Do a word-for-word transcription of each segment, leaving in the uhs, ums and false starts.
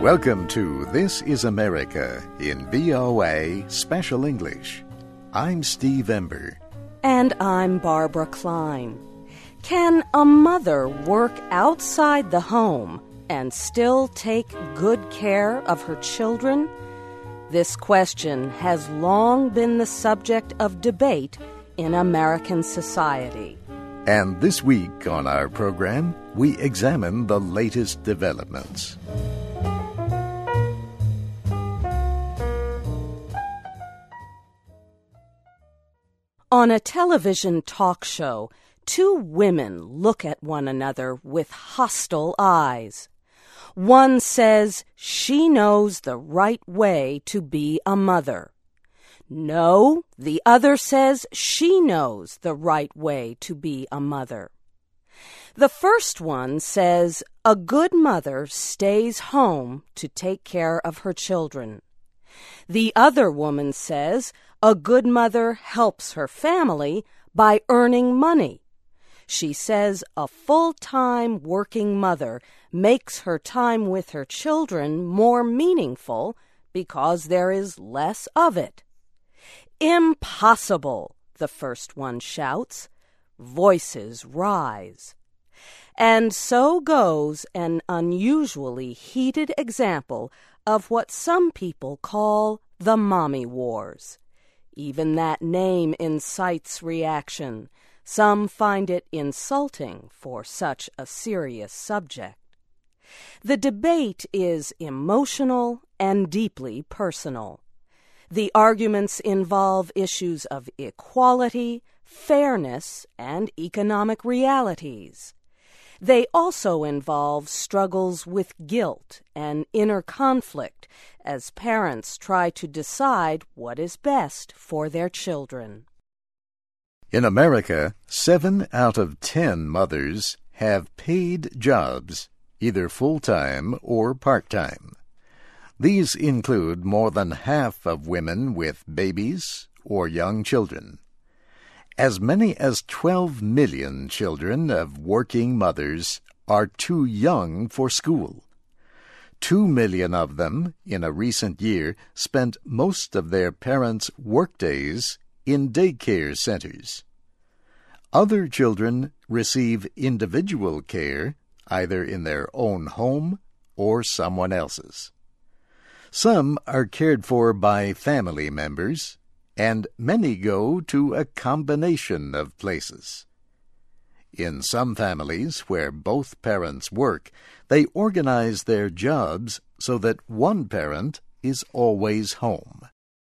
Welcome to This is America in V O A Special English. I'm Steve Ember. And I'm Barbara Klein. Can a mother work outside the home and still take good care of her children? This question has long been the subject of debate in American society. And this week on our program, we examine the latest developments. On a television talk show, two women look at one another with hostile eyes. One says she knows the right way to be a mother. No, the other says she knows the right way to be a mother. The first one says a good mother stays home to take care of her children. The other woman says a good mother helps her family by earning money. She says a full-time working mother makes her time with her children more meaningful because there is less of it. Impossible, the first one shouts. Voices rise. And so goes an unusually heated example of what some people call the mommy wars. Even that name incites reaction. Some find it insulting for such a serious subject. The debate is emotional and deeply personal. The arguments involve issues of equality, fairness, and economic realities. They also involve struggles with guilt and inner conflict as parents try to decide what is best for their children. In America, seven out of ten mothers have paid jobs, either full-time or part-time. These include more than half of women with babies or young children. As many as twelve million children of working mothers are too young for school. Two million of them, in a recent year, spent most of their parents' workdays in daycare centers. Other children receive individual care, either in their own home or someone else's. Some are cared for by family members, and many go to a combination of places. In some families where both parents work, they organize their jobs so that one parent is always home.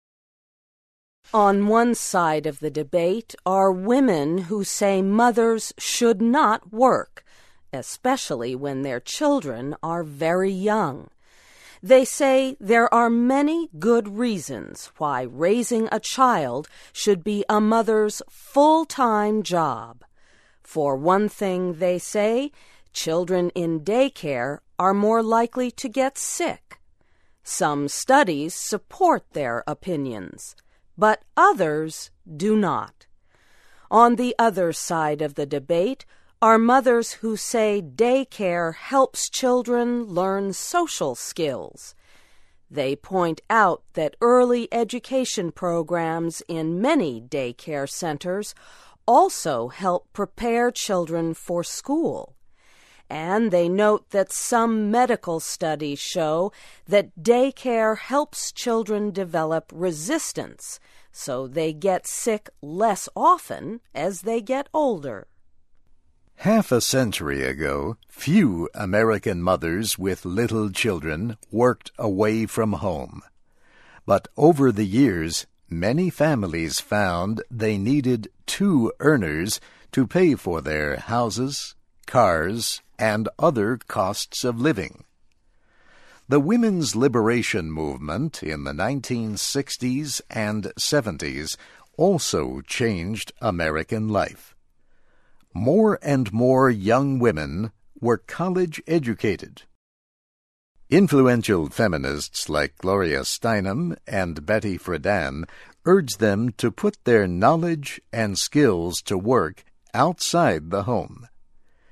On one side of the debate are women who say mothers should not work, especially when their children are very young. They say there are many good reasons why raising a child should be a mother's full-time job. For one thing, they say, children in daycare are more likely to get sick. Some studies support their opinions, but others do not. On the other side of the debate are mothers who say daycare helps children learn social skills. They point out that early education programs in many daycare centers also help prepare children for school. And they note that some medical studies show that daycare helps children develop resistance, so they get sick less often as they get older. Half a century ago, few American mothers with little children worked away from home. But over the years, many families found they needed two earners to pay for their houses, cars, and other costs of living. The women's liberation movement in the nineteen sixties and seventies also changed American life. More and more young women were college-educated. Influential feminists like Gloria Steinem and Betty Friedan urged them to put their knowledge and skills to work outside the home.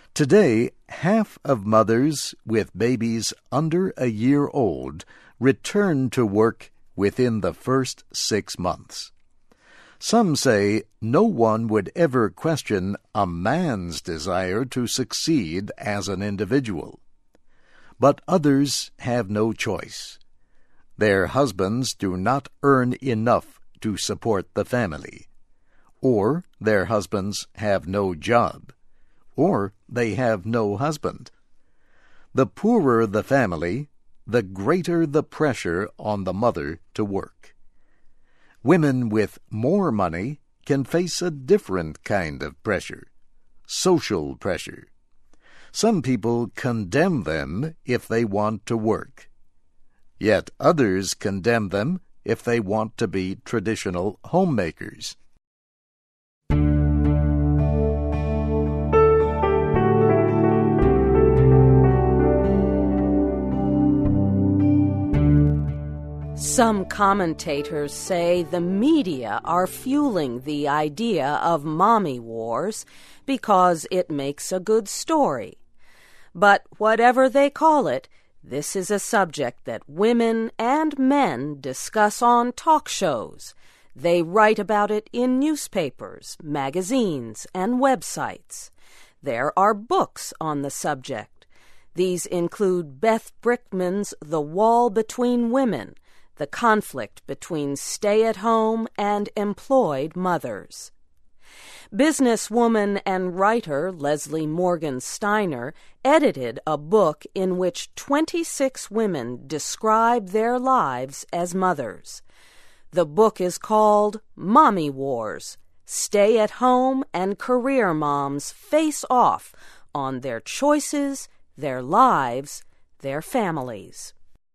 Today, half of mothers with babies under a year old return to work within the first six months. Some say no one would ever question a man's desire to succeed as an individual. But others have no choice. Their husbands do not earn enough to support the family, or their husbands have no job, or they have no husband. The poorer the family, the greater the pressure on the mother to work. Women with more money can face a different kind of pressure, social pressure. Some people condemn them if they want to work, yet others condemn them if they want to be traditional homemakers. Some commentators say the media are fueling the idea of mommy wars because it makes a good story. But whatever they call it, this is a subject that women and men discuss on talk shows. They write about it in newspapers, magazines, and websites. There are books on the subject. These include Beth Brickman's The Wall Between Women, the conflict between stay-at-home and employed mothers. Businesswoman and writer Leslie Morgan Steiner edited a book in which twenty-six women describe their lives as mothers. The book is called Mommy Wars: Stay-at-Home and Career Moms Face Off on Their Choices, Their Lives, Their Families.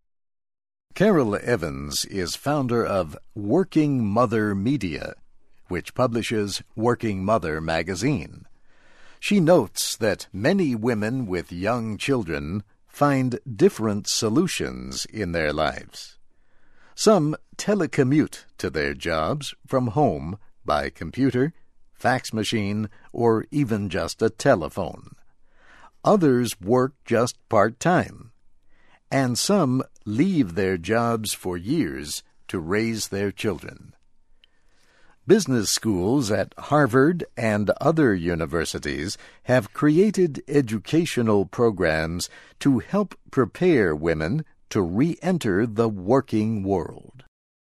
Carol Evans is founder of Working Mother Media, which publishes Working Mother magazine. She notes that many women with young children find different solutions in their lives. Some telecommute to their jobs from home by computer, fax machine, or even just a telephone. Others work just part-time, and some leave their jobs for years to raise their children. Business schools at Harvard and other universities have created educational programs to help prepare women to re-enter the working world.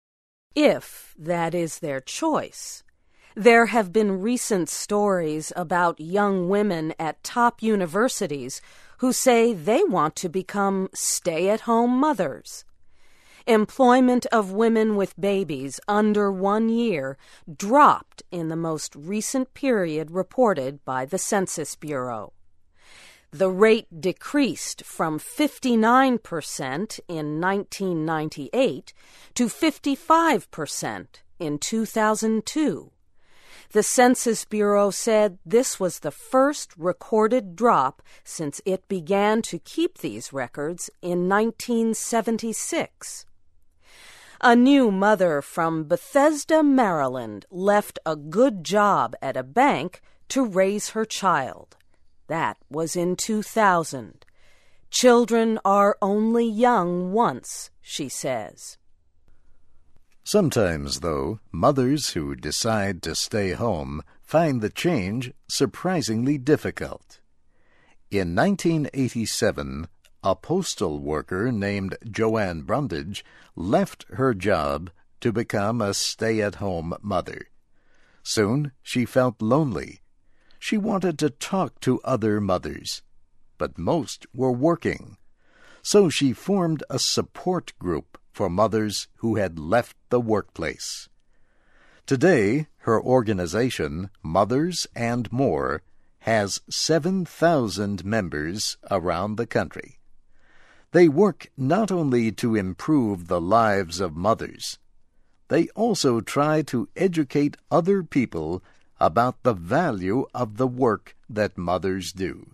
If that is their choice. There have been recent stories about young women at top universities who say they want to become stay-at-home mothers. Employment of women with babies under one year dropped in the most recent period reported by the Census Bureau. The rate decreased from fifty-nine percent in nineteen ninety-eight to fifty-five percent in two thousand two. The Census Bureau said this was the first recorded drop since it began to keep these records in nineteen seventy-six. A new mother from Bethesda, Maryland, left a good job at a bank to raise her child. That was in two thousand. Children are only young once, she says. Sometimes, though, mothers who decide to stay home find the change surprisingly difficult. In nineteen eighty-seven, a postal worker named Joanne Brundage left her job to become a stay-at-home mother. Soon she felt lonely. She wanted to talk to other mothers, but most were working. So she formed a support group for mothers who had left the workplace. Today, her organization, Mothers and More, has seven thousand members around the country. They work not only to improve the lives of mothers, they also try to educate other people about the value of the work that mothers do.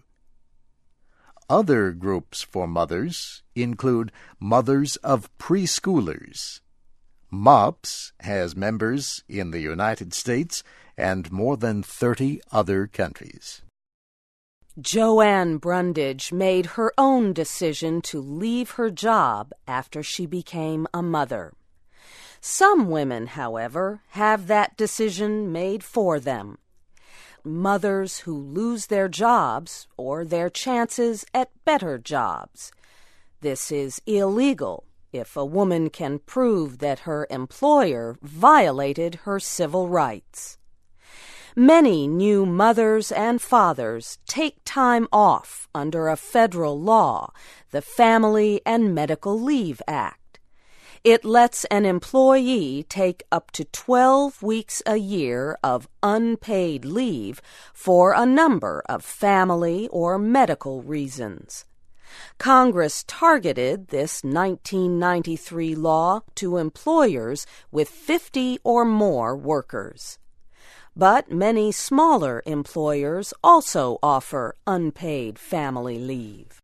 Other groups for mothers include Mothers of Preschoolers. MOPS has members in the United States and more than thirty other countries. Joanne Brundage made her own decision to leave her job after she became a mother. Some women, however, have that decision made for them. Mothers who lose their jobs or their chances at better jobs. This is illegal if a woman can prove that her employer violated her civil rights. Many new mothers and fathers take time off under a federal law, the Family and Medical Leave Act. It lets an employee take up to twelve weeks a year of unpaid leave for a number of family or medical reasons. Congress targeted this nineteen ninety-three law to employers with fifty or more workers. But many smaller employers also offer unpaid family leave.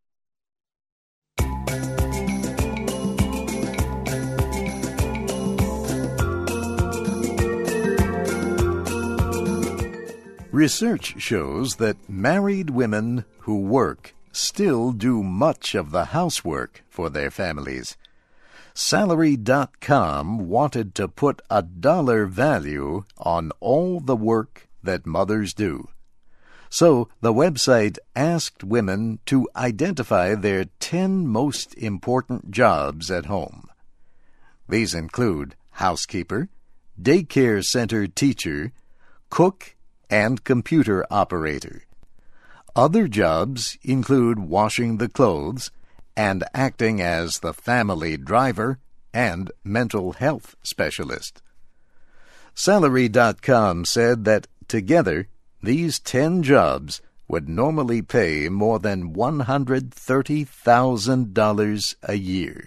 Research shows that married women who work still do much of the housework for their families. Salary dot com wanted to put a dollar value on all the work that mothers do. So the website asked women to identify their ten most important jobs at home. These include housekeeper, daycare center teacher, cook, and computer operator. Other jobs include washing the clothes and acting as the family driver and mental health specialist. Salary dot com said that together, these ten jobs would normally pay more than one hundred thirty thousand dollars a year.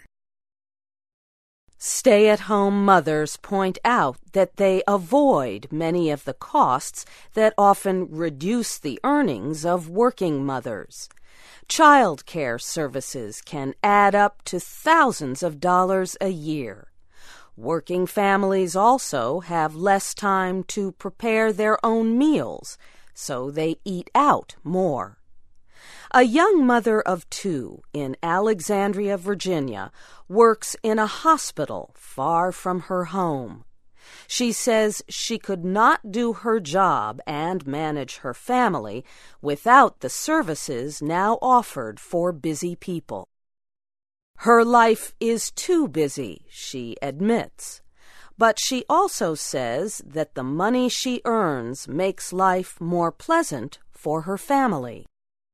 Stay-at-home mothers point out that they avoid many of the costs that often reduce the earnings of working mothers. Child care services can add up to thousands of dollars a year. Working families also have less time to prepare their own meals, so they eat out more. A young mother of two in Alexandria, Virginia, works in a hospital far from her home. She says she could not do her job and manage her family without the services now offered for busy people. Her life is too busy, she admits, but she also says that the money she earns makes life more pleasant for her family.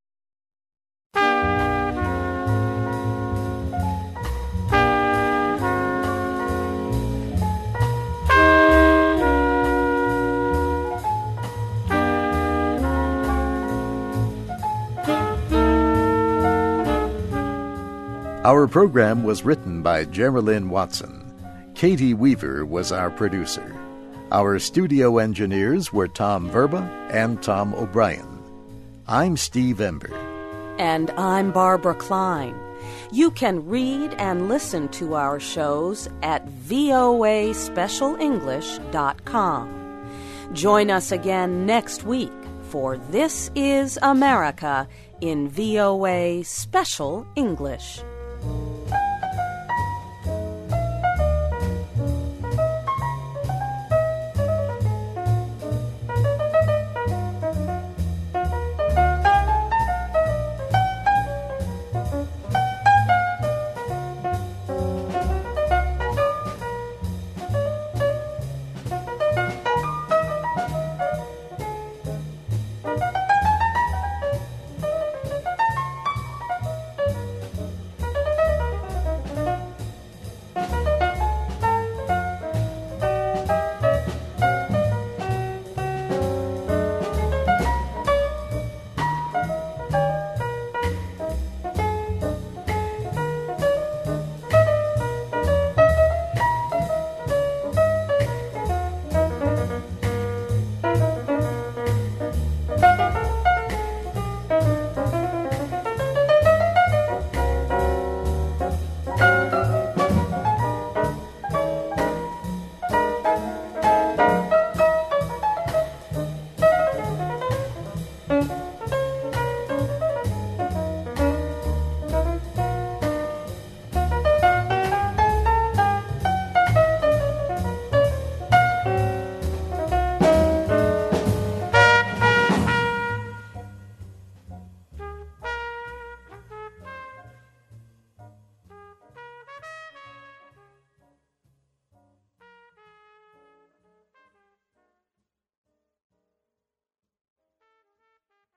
Our program was written by Geraldine Watson. Katie Weaver was our producer. Our studio engineers were Tom Verba and Tom O'Brien. I'm Steve Ember. And I'm Barbara Klein. You can read and listen to our shows at V O A special english dot com. Join us again next week for This is America in V O A Special English.